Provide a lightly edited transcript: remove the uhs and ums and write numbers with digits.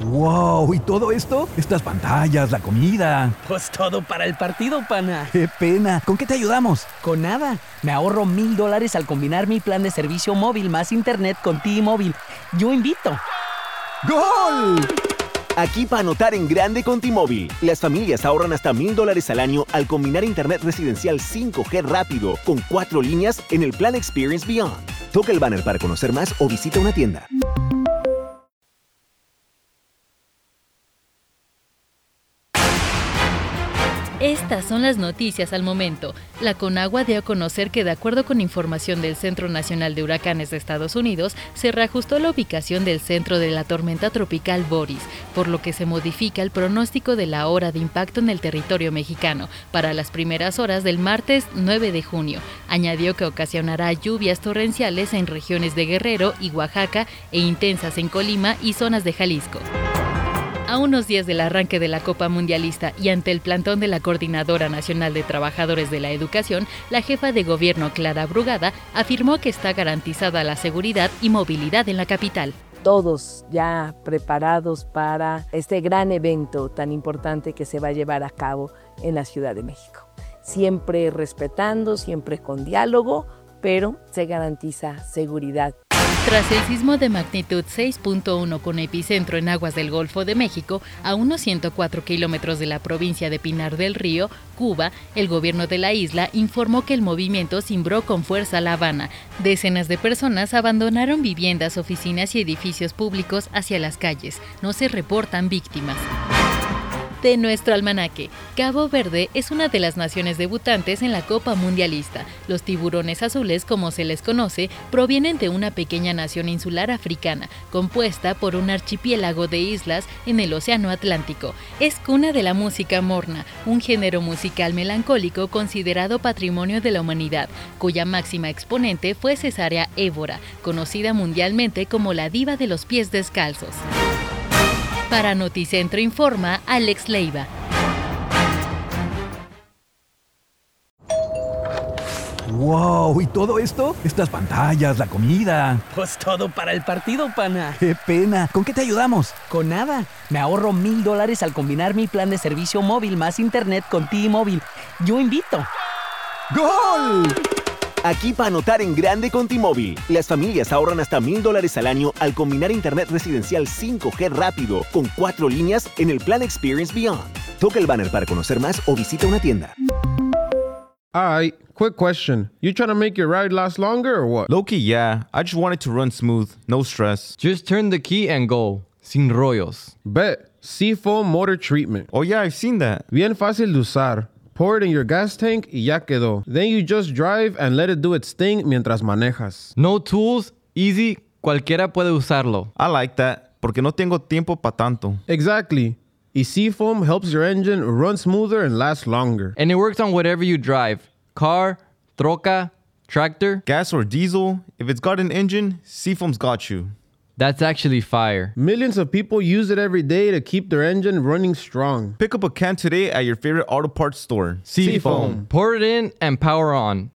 ¡Wow! ¿Y todo esto? Estas pantallas, la comida. Pues todo para el partido, pana. ¡Qué pena! ¿Con qué te ayudamos? Con nada. Me ahorro $1,000 al combinar mi plan de servicio móvil más internet con T-Mobile. Yo invito. ¡Gol! Aquí para anotar en grande con T-Mobile. Las familias ahorran hasta $1,000 al año al combinar internet residencial 5G rápido con 4 líneas en el plan Experience Beyond. Toca el banner para conocer más o visita una tienda. Estas son las noticias al momento. La Conagua dio a conocer que, de acuerdo con información del Centro Nacional de Huracanes de Estados Unidos, se reajustó la ubicación del centro de la tormenta tropical Boris, por lo que se modifica el pronóstico de la hora de impacto en el territorio mexicano para las primeras horas del martes 9 de junio. Añadió que ocasionará lluvias torrenciales en regiones de Guerrero y Oaxaca e intensas en Colima y zonas de Jalisco. A unos días del arranque de la Copa Mundialista y ante el plantón de la Coordinadora Nacional de Trabajadores de la Educación, la jefa de gobierno Clara Brugada afirmó que está garantizada la seguridad y movilidad en la capital. Todos ya preparados para este gran evento tan importante que se va a llevar a cabo en la Ciudad de México. Siempre respetando, siempre con diálogo, pero se garantiza seguridad. Tras el sismo de magnitud 6.1 con epicentro en aguas del Golfo de México, a unos 104 kilómetros de la provincia de Pinar del Río, Cuba, el gobierno de la isla informó que el movimiento cimbró con fuerza La Habana. Decenas de personas abandonaron viviendas, oficinas y edificios públicos hacia las calles. No se reportan víctimas. De nuestro almanaque, Cabo Verde es una de las naciones debutantes en la Copa Mundialista. Los tiburones azules, como se les conoce, provienen de una pequeña nación insular africana, compuesta por un archipiélago de islas en el Océano Atlántico. Es cuna de la música morna, un género musical melancólico considerado patrimonio de la humanidad, cuya máxima exponente fue Cesárea Évora, conocida mundialmente como la diva de los pies descalzos. Para Noticentro informa Alex Leiva. ¡Wow! ¿Y todo esto? Estas pantallas, la comida. Pues todo para el partido, pana. ¡Qué pena! ¿Con qué te ayudamos? Con nada. Me ahorro $1,000 al combinar mi plan de servicio móvil más internet con T-Mobile. Yo invito. ¡Gol! Aquí para anotar en grande con T-Mobile. Las familias ahorran hasta $1,000 al año al combinar internet residencial 5G rápido con 4 líneas en el plan Experience Beyond. Toca el banner para conocer más o visita una tienda. Alright, quick question. You trying to make your ride last longer or what? Low-key, yeah. I just want it to run smooth, no stress. Just turn the key and go. Sin rollos. Bet. Seafoam Motor Treatment. Oh yeah, I've seen that. Bien fácil de usar. Pour it in your gas tank y ya quedó. Then you just drive and let it do its thing mientras manejas. No tools, easy, cualquiera puede usarlo. I like that, porque no tengo tiempo pa' tanto. Exactly. Y Seafoam helps your engine run smoother and last longer. And it works on whatever you drive. Car, troca, tractor. Gas or diesel, if it's got an engine, Seafoam's got you. That's actually fire. Millions of people use it every day to keep their engine running strong. Pick up a can today at your favorite auto parts store. Seafoam. Pour it in and power on.